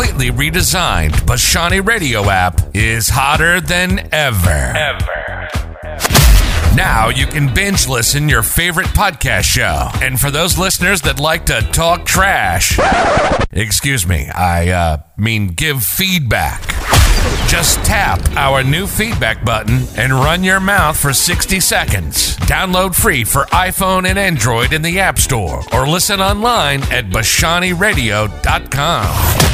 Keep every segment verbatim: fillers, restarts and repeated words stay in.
completely redesigned Bashani Radio app is hotter than ever. Ever. Now you can binge listen your favorite podcast show. And for those listeners that like to talk trash, excuse me, I uh, mean give feedback. Just tap our new feedback button and run your mouth for sixty seconds. Download free for iPhone and Android in the App Store or listen online at bashani radio dot com.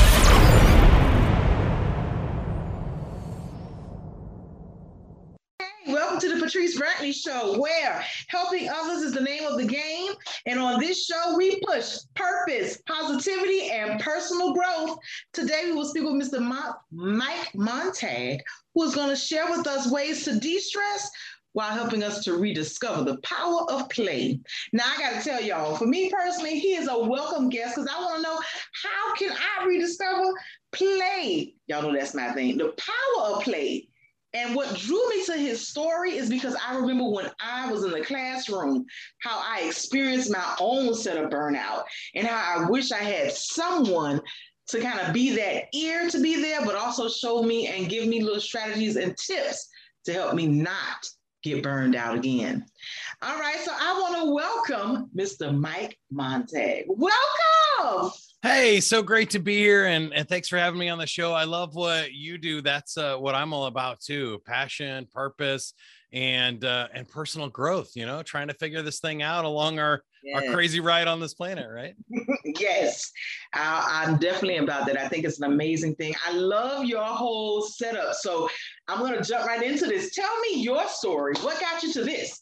Welcome to the Patrice Brantley Show, where helping others is the name of the game. And on this show, we push purpose, positivity, and personal growth. Today, we will speak with Mister Mo- Mike Montag, who is going to share with us ways to de-stress while helping us to rediscover the power of play. Now, I got to tell y'all, for me personally, he is a welcome guest because I want to know, how can I rediscover play? Y'all know that's my thing, the power of play. And what drew me to his story is because I remember when I was in the classroom, how I experienced my own set of burnout and how I wish I had someone to kind of be that ear to be there, but also show me and give me little strategies and tips to help me not get burned out again. All right, so I want to welcome Mister Mike Montag. Welcome. Hey, so great to be here, and, and thanks for having me on the show. I love what you do. That's uh, what I'm all about too: passion, purpose, and uh, and personal growth. You know, trying to figure this thing out along our yes. our crazy ride on this planet, right? Yes, I, I'm definitely about that. I think it's an amazing thing. I love your whole setup. So I'm going to jump right into this. Tell me your story. What got you to this?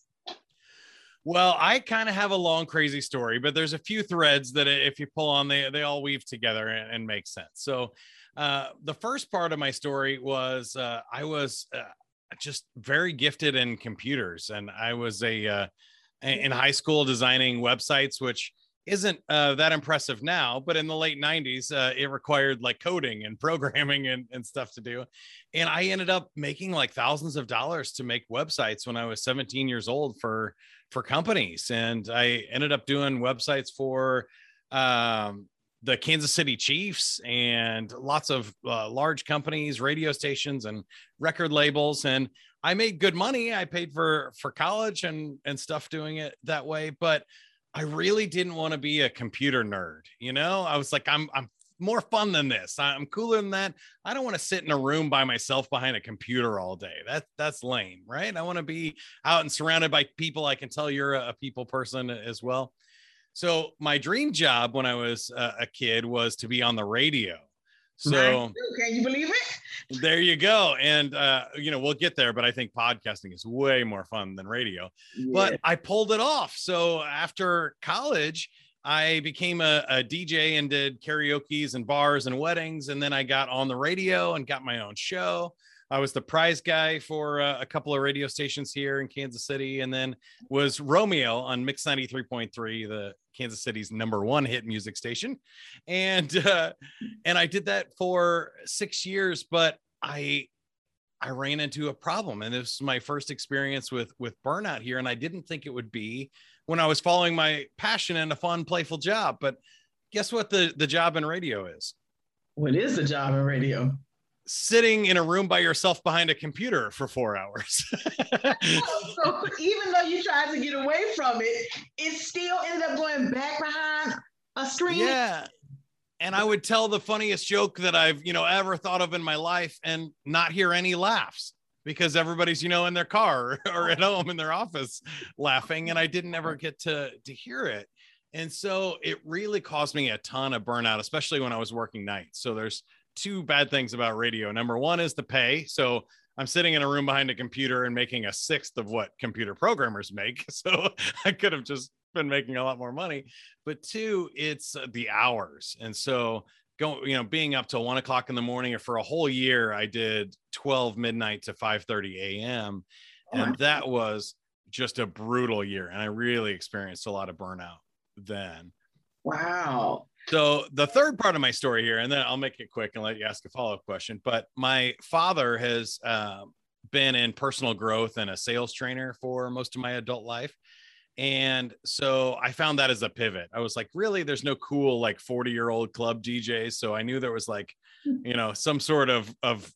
Well, I kind of have a long, crazy story, but there's a few threads that if you pull on, they, they all weave together and, and make sense. So uh, the first part of my story was uh, I was uh, just very gifted in computers. And I was a uh, in high school designing websites, which isn't uh, that impressive now, but in the late nineties, uh, it required like coding and programming and, and stuff to do. And I ended up making like thousands of dollars to make websites when I was seventeen years old for, for companies. And I ended up doing websites for um, the Kansas City Chiefs and lots of uh, large companies, radio stations and record labels. And I made good money. I paid for, for college and, and stuff doing it that way. But I really didn't want to be a computer nerd. You know, I was like, I'm, I'm more fun than this. I'm cooler than that. I don't want to sit in a room by myself behind a computer all day. That, that's lame, right? I want to be out and surrounded by people. I can tell you're a, a people person as well. So my dream job when I was a, a kid was to be on the radio. So can you believe it? There you go. And, uh, you know, we'll get there, but I think podcasting is way more fun than radio, yeah. But I pulled it off. So after college, I became a, a D J and did karaoke's and bars and weddings. And then I got on the radio and got my own show. I was the prize guy for uh, a couple of radio stations here in Kansas City, and then was Romeo on Mix ninety-three point three, the Kansas City's number one hit music station. And, uh, and I did that for six years, but I, I ran into a problem. And this was my first experience with, with burnout here. And I didn't think it would be when I was following my passion and a fun, playful job. But guess what the, the job in radio is? What is the job in radio? Sitting in a room by yourself behind a computer for four hours. So even though you tried to get away from it, it still ended up going back behind a screen. Yeah. And I would tell the funniest joke that I've, you know, ever thought of in my life and not hear any laughs because everybody's, you know, in their car or at home in their office laughing. And I didn't ever get to, to hear it. And so it really caused me a ton of burnout, especially when I was working nights. So there's two bad things about radio. Number one is the pay. So I'm sitting in a room behind a computer and making a sixth of what computer programmers make. So I could have just been making a lot more money. But two, it's the hours. And so going, you know, being up till one o'clock in the morning, or for a whole year, I did twelve midnight to five thirty a.m. And that was just a brutal year. And I really experienced a lot of burnout then. Wow. So the third part of my story here, and then I'll make it quick and let you ask a follow-up question. But my father has uh, been in personal growth and a sales trainer for most of my adult life. And so I found that as a pivot. I was like, really, there's no cool like forty year old club D Js. So I knew there was like, you know, some sort of, of,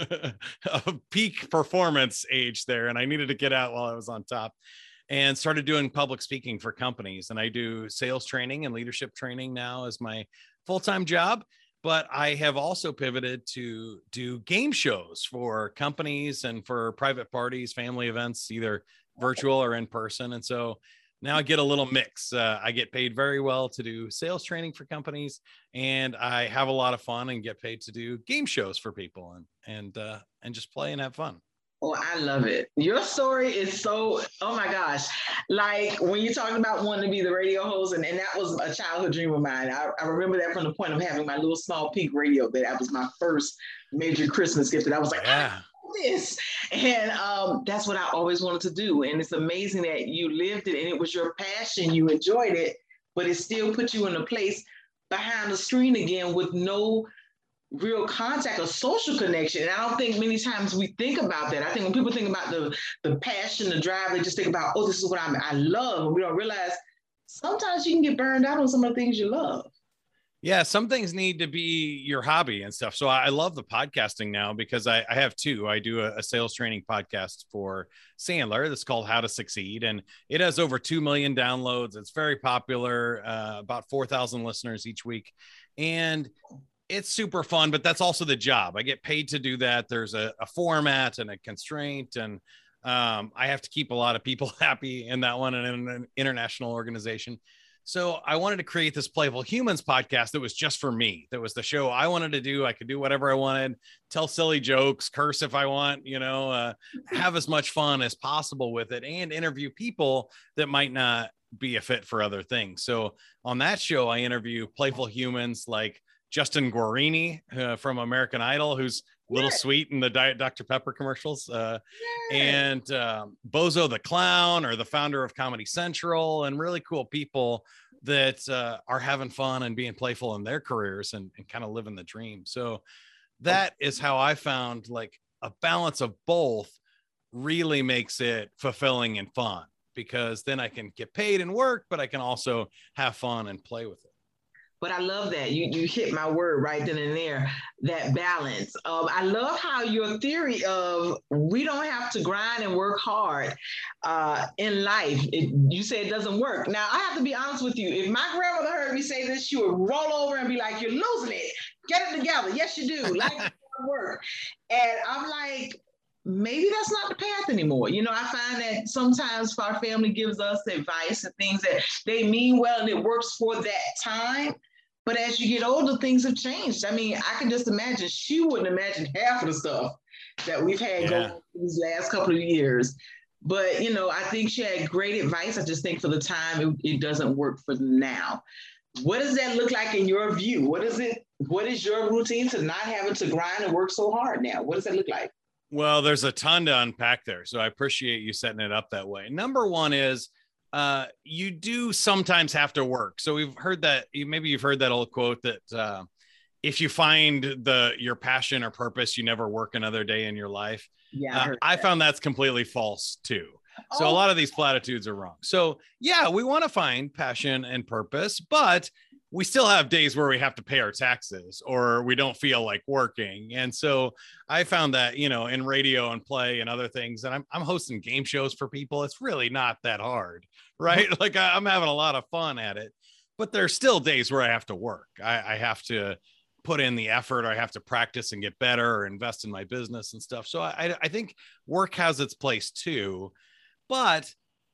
of peak performance age there. And I needed to get out while I was on top, and started doing public speaking for companies. And I do sales training and leadership training now as my full-time job. But I have also pivoted to do game shows for companies and for private parties, family events, either virtual or in person. And so now I get a little mix. Uh, I get paid very well to do sales training for companies, and I have a lot of fun and get paid to do game shows for people and and uh, and just play and have fun. Oh, I love it. Your story is so, oh my gosh. Like when you're talking about wanting to be the radio host, and, and that was a childhood dream of mine. I, I remember that from the point of having my little small pink radio, that that was my first major Christmas gift. And I was like, yeah. This and um that's what I always wanted to do. And it's amazing that you lived it and it was your passion, you enjoyed it, but it still put you in a place behind the screen again with no real contact or social connection. And I don't think many times we think about that. I think when people think about the the passion, the drive, they just think about, oh, this is what I'm, I love. And we don't realize sometimes you can get burned out on some of the things you love. Yeah, some things need to be your hobby and stuff. So I love the podcasting now because I, I have two. I do a, a sales training podcast for Sandler that's called How to Succeed, and it has over two million downloads. It's very popular, uh, about four thousand listeners each week. And it's super fun, but that's also the job. I get paid to do that. There's a, a format and a constraint, and um, I have to keep a lot of people happy in that one, and in an international organization. So I wanted to create this Playful Humans podcast that was just for me. That was the show I wanted to do. I could do whatever I wanted, tell silly jokes, curse if I want, you know, uh, have as much fun as possible with it, and interview people that might not be a fit for other things. So on that show, I interview playful humans like Justin Guarini uh, from American Idol, who's a little yeah. sweet in the Diet Doctor Pepper commercials, uh, yeah. and um, Bozo the Clown, or the founder of Comedy Central, and really cool people that uh, are having fun and being playful in their careers and, and kind of living the dream. So that is how I found like a balance of both really makes it fulfilling and fun, because then I can get paid and work, but I can also have fun and play with it. But I love that. You you hit my word right then and there, that balance. Um, I love how your theory of we don't have to grind and work hard uh, in life, it, you say it doesn't work. Now, I have to be honest with you. If my grandmother heard me say this, she would roll over and be like, you're losing it. Get it together. Yes, you do. Life doesn't work. And I'm like, maybe that's not the path anymore. You know, I find that sometimes our family gives us advice and things that they mean well and it works for that time. But as you get older, things have changed. I mean, I can just imagine, she wouldn't imagine half of the stuff that we've had yeah. going these last couple of years. But, you know, I think she had great advice. I just think for the time, it, it doesn't work for now. What does that look like in your view? What is it? What is your routine to not having to grind and work so hard now? What does that look like? Well, there's a ton to unpack there. So I appreciate you setting it up that way. Number one is, uh, you do sometimes have to work. So we've heard that, maybe you've heard that old quote that uh, if you find the your passion or purpose, you never work another day in your life. Yeah, uh, I, I found that's completely false too. So oh. a lot of these platitudes are wrong. So yeah, we want to find passion and purpose, but we still have days where we have to pay our taxes or we don't feel like working. And so I found that, you know, in radio and play and other things, and I'm, I'm hosting game shows for people. It's really not that hard, right? Like I, I'm having a lot of fun at it, but there's still days where I have to work. I, I have to put in the effort. Or I have to practice and get better or invest in my business and stuff. So I, I think work has its place too, but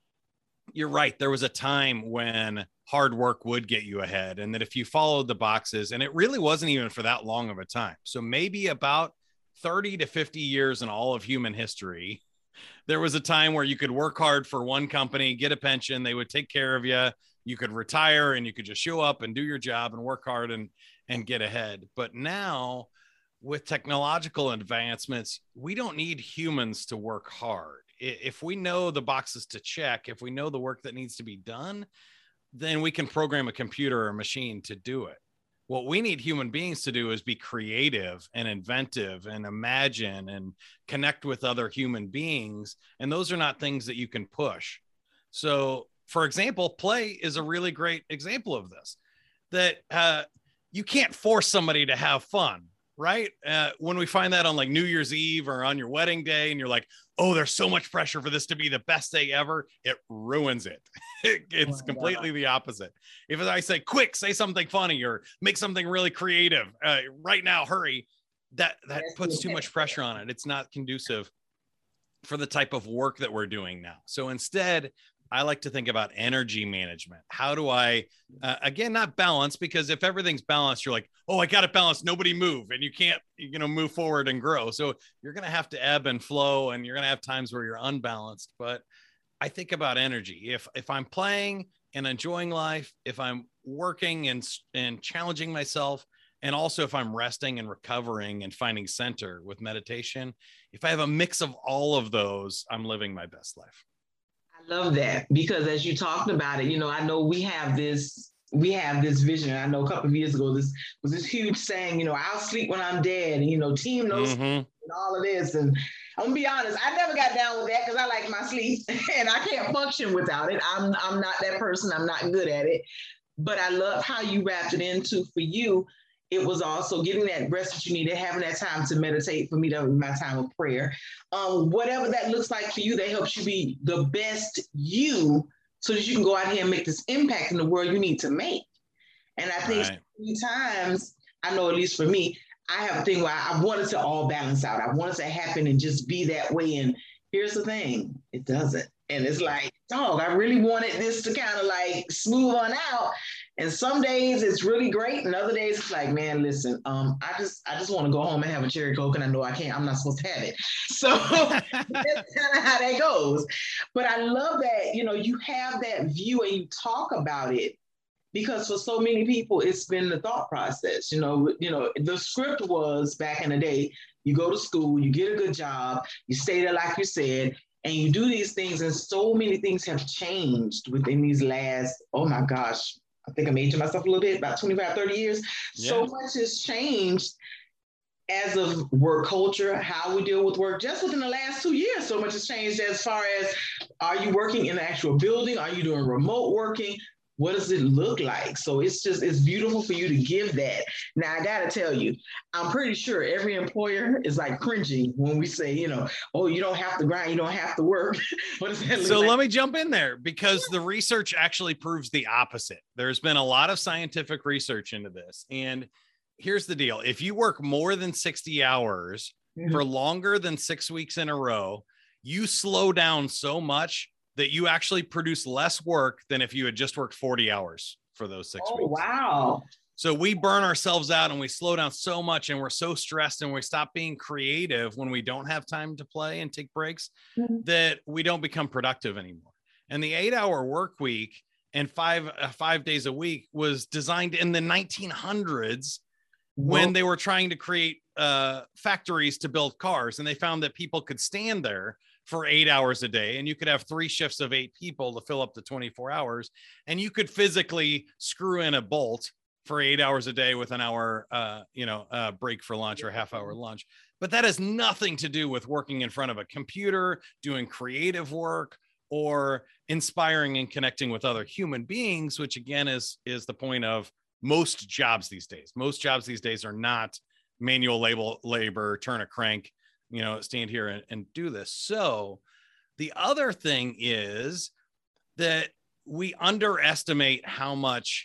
you're right. There was a time when hard work would get you ahead, and that if you followed the boxes, and it really wasn't even for that long of a time. So maybe about thirty to fifty years in all of human history, there was a time where you could work hard for one company, get a pension, they would take care of you. You could retire and you could just show up and do your job and work hard and, and get ahead. But now with technological advancements, we don't need humans to work hard. If we know the boxes to check, if we know the work that needs to be done, then we can program a computer or a machine to do it. What we need human beings to do is be creative and inventive and imagine and connect with other human beings. And those are not things that you can push. So for example, play is a really great example of this, that uh, you can't force somebody to have fun, right? Uh, when we find that on like New Year's Eve or on your wedding day, and you're like, oh, there's so much pressure for this to be the best day ever, it ruins it. It's completely the opposite. If I say, quick, say something funny or make something really creative, uh, right now, hurry, that, that puts too much pressure on it. It's not conducive for the type of work that we're doing now. So instead, I like to think about energy management. How do I, uh, again, not balance, because if everything's balanced, you're like, oh, I got it balanced, nobody move, and you can't, you know, move forward and grow. So you're going to have to ebb and flow, and you're going to have times where you're unbalanced. But I think about energy. If, if I'm playing and enjoying life, if I'm working and, and challenging myself, and also if I'm resting and recovering and finding center with meditation, if I have a mix of all of those, I'm living my best life. I love that, because as you talked about it, you know, I know we have this, we have this vision. I know a couple of years ago, this was this huge saying, you know, I'll sleep when I'm dead, and, you know, team knows Mm-hmm. and all of this. And I'm gonna be honest, I never got down with that because I like my sleep and I can't function without it. I'm, I'm not that person. I'm not good at it, but I love how you wrapped it into, for you, it was also getting that rest that you needed, having that time to meditate. For me, that was my time of prayer. Um, whatever that looks like for you, that helps you be the best you, so that you can go out here and make this impact in the world you need to make. And I think Right. many times, I know at least for me, I have a thing where I want it to all balance out. I want it to happen and just be that way. And here's the thing, it doesn't. And it's like, dog, I really wanted this to kind of like smooth on out. And some days it's really great, and other days it's like, man, listen, um, I just I just want to go home and have a cherry Coke, and I know I can't, I'm not supposed to have it. So that's kind of how that goes. But I love that, you know, you have that view and you talk about it, because for so many people, it's been the thought process. You know, you know, the script was back in the day, you go to school, you get a good job, you stay there like you said, and you do these things, and so many things have changed within these last, oh my gosh, I think I'm aging myself a little bit, about twenty-five, thirty years. Yeah. So much has changed as of work culture, how we deal with work. Just within the last two years, so much has changed as far as, are you working in an actual building? Are you doing remote working? What does it look like? So it's just, it's beautiful for you to give that. Now, I got to tell you, I'm pretty sure every employer is like cringing when we say, you know, oh, you don't have to grind, you don't have to work. What does that look so like? Let me jump in there, because the research actually proves the opposite. There's been a lot of scientific research into this. And here's the deal. If you work more than sixty hours mm-hmm. for longer than six weeks in a row, you slow down so much that you actually produce less work than if you had just worked forty hours for those six oh, weeks. Wow. So we burn ourselves out and we slow down so much, and we're so stressed, and we stop being creative when we don't have time to play and take breaks mm-hmm. that we don't become productive anymore. And the eight hour work week and five, uh, five days a week was designed in the nineteen hundreds when Whoa. They were trying to create uh, factories to build cars. And they found that people could stand there for eight hours a day, and you could have three shifts of eight people to fill up the twenty-four hours. And you could physically screw in a bolt for eight hours a day with an hour, uh, you know, uh, break for lunch or a half hour lunch. But that has nothing to do with working in front of a computer, doing creative work, or inspiring and connecting with other human beings, which again is, is the point of most jobs these days. Most jobs these days are not manual labor, labor, turn a crank, you know, stand here and, and do this. So the other thing is that we underestimate how much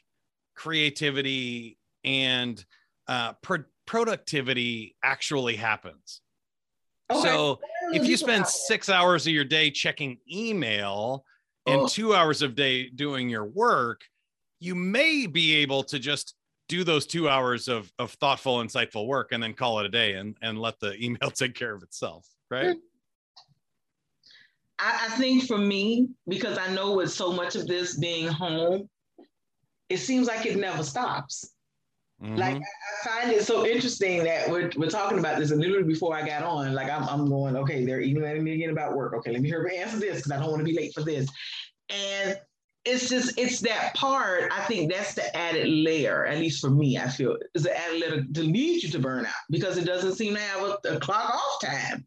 creativity and uh, pro- productivity actually happens. Okay. So if you spend six hours of your day checking email and oh. two hours of day doing your work, you may be able to just do those two hours of, of thoughtful, insightful work and then call it a day and, and let the email take care of itself, right? I, I think for me, because I know with so much of this being home, it seems like it never stops. Mm-hmm. Like I, I find it so interesting that we're, we're talking about this, and literally before I got on, like I'm, I'm going, okay, they're emailing me again about work. Okay, let me hear answer this because I don't want to be late for this. And it's just, it's that part, I think that's the added layer, at least for me, I feel, is the added layer to lead you to burnout, because it doesn't seem to have a, a clock off time.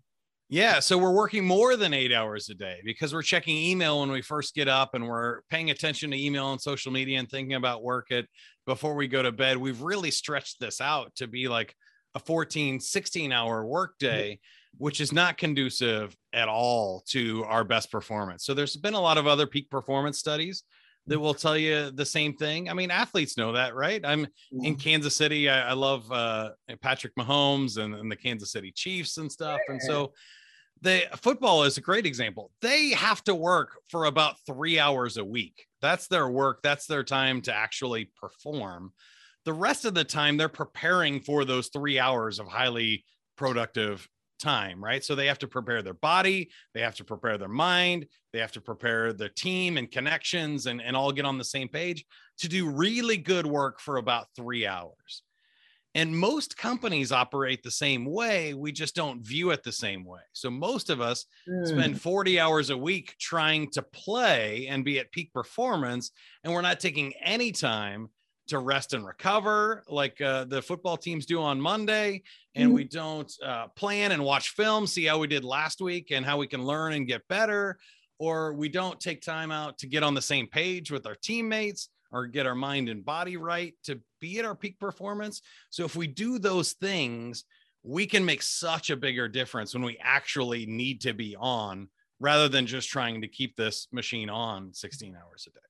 Yeah, so we're working more than eight hours a day because we're checking email when we first get up, and we're paying attention to email and social media and thinking about work it before we go to bed. We've really stretched this out to be like a fourteen, sixteen hour workday, which is not conducive at all to our best performance. So there's been a lot of other peak performance studies that will tell you the same thing. I mean, athletes know that, right? I'm in Kansas City. I, I love uh, Patrick Mahomes and, and the Kansas City Chiefs and stuff. And so the football is a great example. They have to work for about three hours a week. That's their work. That's their time to actually perform. The rest of the time, they're preparing for those three hours of highly productive time, right? So they have to prepare their body, they have to prepare their mind, they have to prepare their team and connections and, and all get on the same page to do really good work for about three hours. And most companies operate the same way. We just don't view it the same way. So most of us mm. spend forty hours a week trying to play and be at peak performance, and we're not taking any time to rest and recover like uh, the football teams do on Monday. And mm. we don't uh, plan and watch film, see how we did last week and how we can learn and get better. Or we don't take time out to get on the same page with our teammates or get our mind and body right to be at our peak performance. So if we do those things, we can make such a bigger difference when we actually need to be on rather than just trying to keep this machine on sixteen hours a day.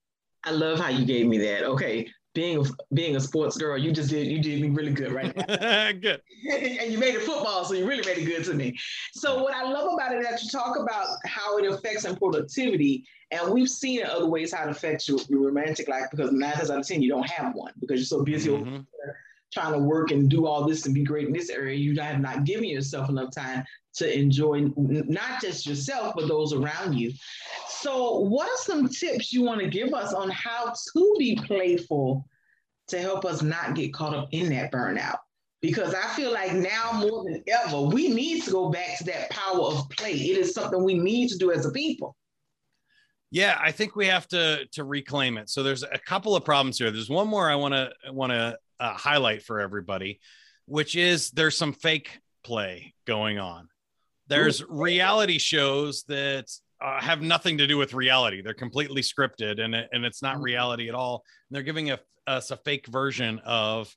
I love how you gave me that. Okay. Being a, being a sports girl, you just did, you did me really good right now. Good. And you made it football, so you really made it good to me. So what I love about it is that you talk about how it affects on productivity, and we've seen in other ways how it affects your, your romantic life, because nine times out of ten, you don't have one because you're so busy mm-hmm. over there trying to work and do all this and be great in this area. You have not given yourself enough time to enjoy not just yourself, but those around you. So what are some tips you want to give us on how to be playful to help us not get caught up in that burnout? Because I feel like now more than ever, we need to go back to that power of play. It is something we need to do as a people. Yeah, I think we have to, to reclaim it. So there's a couple of problems here. There's one more I want to want to uh, highlight for everybody, which is there's some fake play going on. There's reality shows that uh, have nothing to do with reality. They're completely scripted, and, and it's not reality at all. And they're giving a, us a fake version of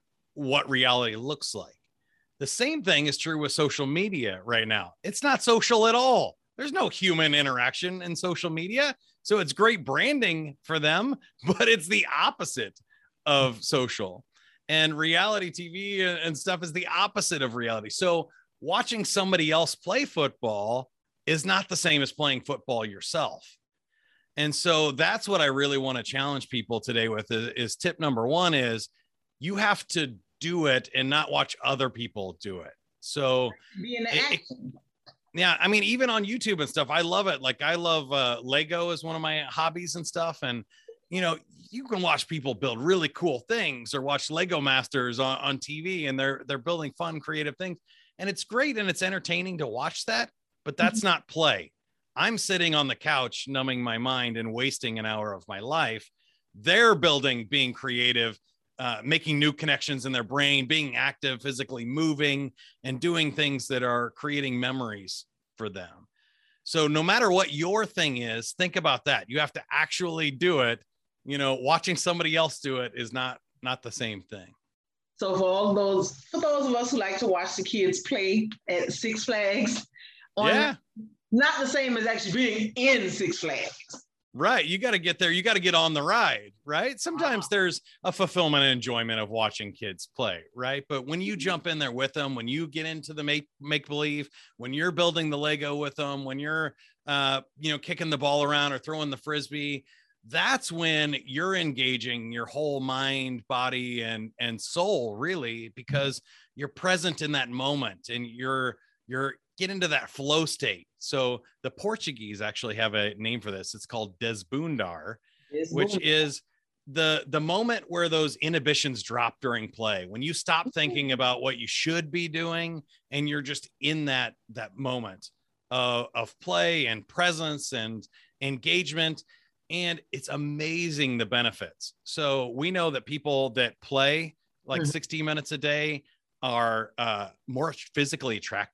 what reality looks like. The same thing is true with social media right now. It's not social at all. There's no human interaction in social media. So it's great branding for them, but it's the opposite of social. And reality T V and stuff is the opposite of reality. So watching somebody else play football is not the same as playing football yourself. And so that's what I really want to challenge people today with is, is tip number one is you have to do it and not watch other people do it. So be in the it, action. It, yeah, I mean, even on YouTube and stuff, I love it. Like I love uh, Lego is one of my hobbies and stuff. And, you know, you can watch people build really cool things or watch Lego Masters on, on T V, and they're, they're building fun, creative things. And it's great and it's entertaining to watch that, but that's mm-hmm. not play. I'm sitting on the couch, numbing my mind and wasting an hour of my life. They're building, being creative, uh, making new connections in their brain, being active, physically moving, and doing things that are creating memories for them. So no matter what your thing is, think about that. You have to actually do it. You know, watching somebody else do it is not, not the same thing. So for all those, for those of us who like to watch the kids play at Six Flags, on, yeah, not the same as actually being in Six Flags. Right. You got to get there. You got to get on the ride, right? Sometimes wow. there's a fulfillment and enjoyment of watching kids play, right? But when you jump in there with them, when you get into the make, make believe, when you're building the Lego with them, when you're, uh, you know, kicking the ball around or throwing the Frisbee, that's when you're engaging your whole mind, body, and, and soul, really, because you're present in that moment and you're, you're get into that flow state. So the Portuguese actually have a name for this. It's called desbundar, Desbundar. which is the, the moment where those inhibitions drop during play, when you stop thinking about what you should be doing and you're just in that, that moment of, of play and presence and engagement. And it's amazing the benefits. So we know that people that play like mm-hmm. sixty minutes a day are uh, more physically attractive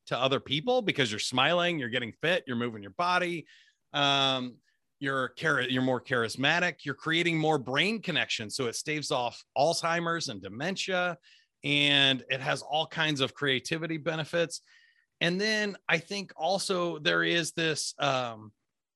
to other people because you're smiling, you're getting fit, you're moving your body. Um, you're, char- you're more charismatic, you're creating more brain connections. So it staves off Alzheimer's and dementia, and it has all kinds of creativity benefits. And then I think also there is this um,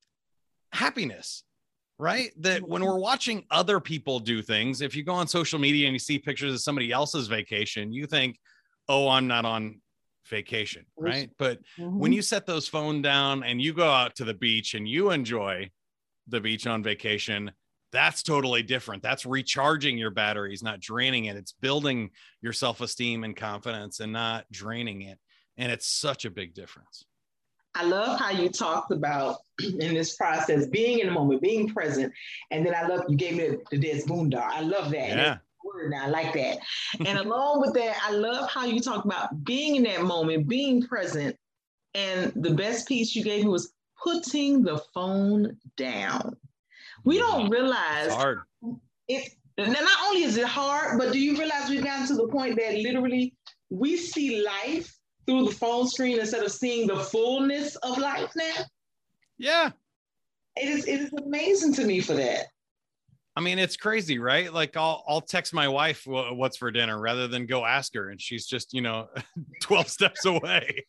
happiness, right? That when we're watching other people do things, if you go on social media and you see pictures of somebody else's vacation, you think, oh, I'm not on vacation, right? But mm-hmm. when you set those phone down and you go out to the beach and you enjoy the beach on vacation, that's totally different. That's recharging your batteries, not draining it. It's building your self-esteem and confidence and not draining it. And it's such a big difference. I love how you talked about in this process, being in the moment, being present. And then I love, you gave me the Des Boondar. I love that. Yeah. Word now, I like that. And along with that, I love how you talk about being in that moment, being present. And the best piece you gave me was putting the phone down. We don't realize it's hard. It, not only is it hard, but do you realize we've gotten to the point that literally we see life through the phone screen instead of seeing the fullness of life now? Yeah. It is, it is amazing to me for that. I mean, it's crazy, right? Like I'll, I'll text my wife what's for dinner rather than go ask her. And she's just, you know, twelve steps away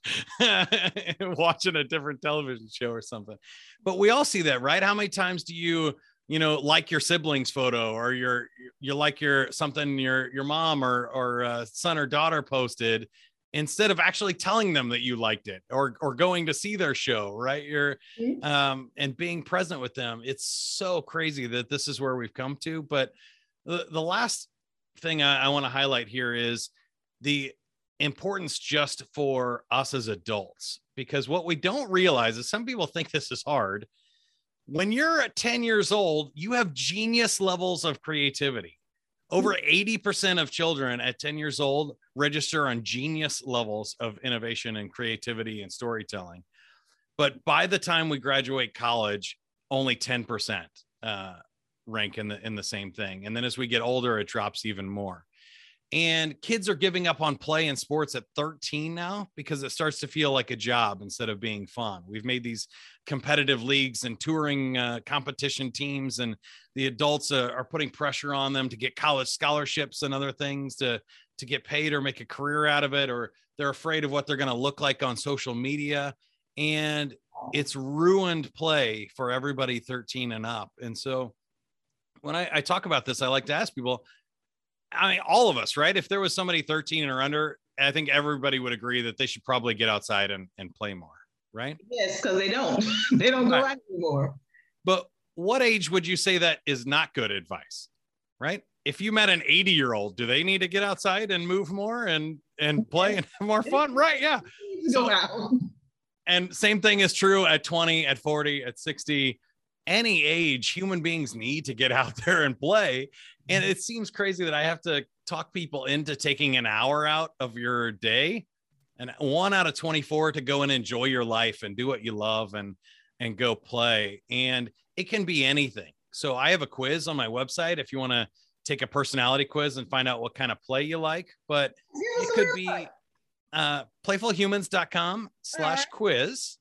watching a different television show or something. But we all see that, right? How many times do you, you know, like your sibling's photo, or your, you like your, something your, your mom or, or uh, son or daughter posted, instead of actually telling them that you liked it, or, or going to see their show, right? You're, um, and being present with them. It's so crazy that this is where we've come to. But the, the last thing I, I want to highlight here is the importance just for us as adults, because what we don't realize is some people think this is hard. When you're at ten years old, you have genius levels of creativity. Over eighty percent of children at ten years old register on genius levels of innovation and creativity and storytelling. But by the time we graduate college, only ten percent uh, rank in the, in the same thing. And then as we get older, it drops even more. And kids are giving up on play and sports at thirteen now because it starts to feel like a job instead of being fun. We've made these competitive leagues and touring uh, competition teams, and the adults uh, are putting pressure on them to get college scholarships and other things to, to get paid or make a career out of it, or they're afraid of what they're going to look like on social media. And it's ruined play for everybody thirteen and up. And so when I, I talk about this, I like to ask people, I mean, all of us, right? If there was somebody thirteen or under, I think everybody would agree that they should probably get outside and, and play more, right? Yes, because they don't. They don't go right. out anymore. But what age would you say that is not good advice, right? If you met an eighty-year-old, do they need to get outside and move more and, and play and have more fun? Right, yeah. Go out. And same thing is true at twenty, at forty, at sixty. Any age, human beings need to get out there and play. And it seems crazy that I have to talk people into taking an hour out of your day, and one out of twenty-four to go and enjoy your life and do what you love and, and go play. And it can be anything. So I have a quiz on my website if you want to take a personality quiz and find out what kind of play you like, but it could be uh, playfulhumans.com slash quiz.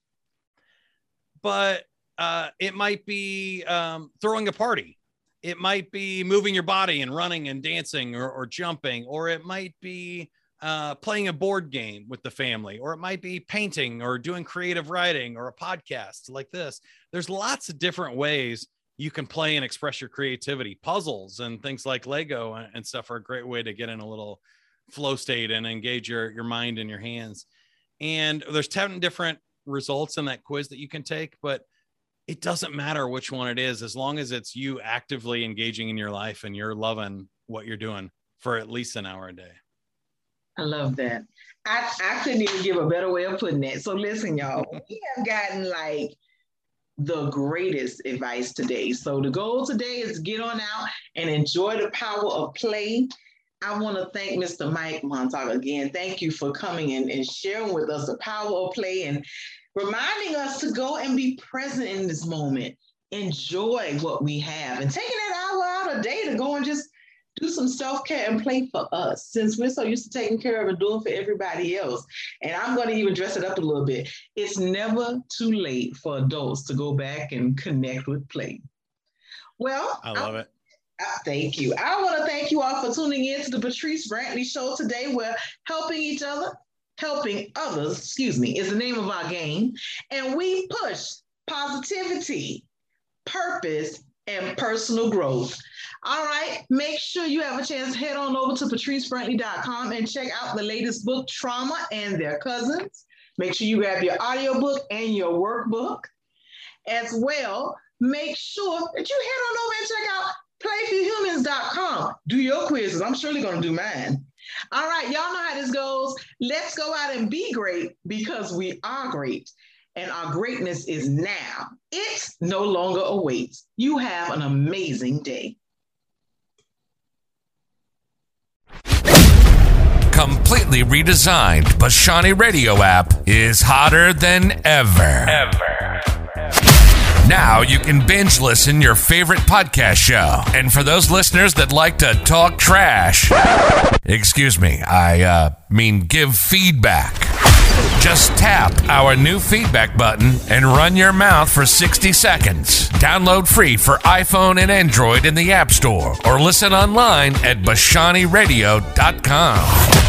But uh, it might be um, throwing a party. It might be moving your body and running and dancing, or, or jumping, or it might be uh, playing a board game with the family, or it might be painting or doing creative writing or a podcast like this. There's lots of different ways you can play and express your creativity. Puzzles and things like Lego and stuff are a great way to get in a little flow state and engage your, your mind and your hands. And there's ten different results in that quiz that you can take, but it doesn't matter which one it is, as long as it's you actively engaging in your life and you're loving what you're doing for at least an hour a day. I love that. I, I couldn't even give a better way of putting it. So listen, y'all, we have gotten like the greatest advice today. So the goal today is get on out and enjoy the power of play. I want to thank Mister Mike Montauk again. Thank you for coming in and sharing with us the power of play and reminding us to go and be present in this moment. Enjoy what we have and taking that hour out a day to go and just do some self-care and play for us, since we're so used to taking care of and doing for everybody else. And I'm going to even dress it up a little bit. It's never too late for adults to go back and connect with play. Well, I love I, it. I, thank you. I want to thank you all for tuning in to the Patrice Brantley Show today. We're helping each other, helping others, excuse me, is the name of our game. And we push positivity, purpose, and personal growth. All right, make sure you have a chance to head on over to patrice brantley dot com and check out the latest book, Trauma and Their Cousins. Make sure you grab your audiobook and your workbook. As well, make sure that you head on over and check out play for humans dot com. Do your quizzes. I'm surely going to do mine. All right, y'all know how this goes. Let's go out and be great, because we are great. And our greatness is now. It no longer awaits. You have an amazing day. Completely redesigned Bashani Radio app is hotter than ever. Ever. Now you can binge listen your favorite podcast show. And for those listeners that like to talk trash, excuse me, I uh, mean give feedback. Just tap our new feedback button and run your mouth for sixty seconds. Download free for iPhone and Android in the App Store, or listen online at bashani radio dot com.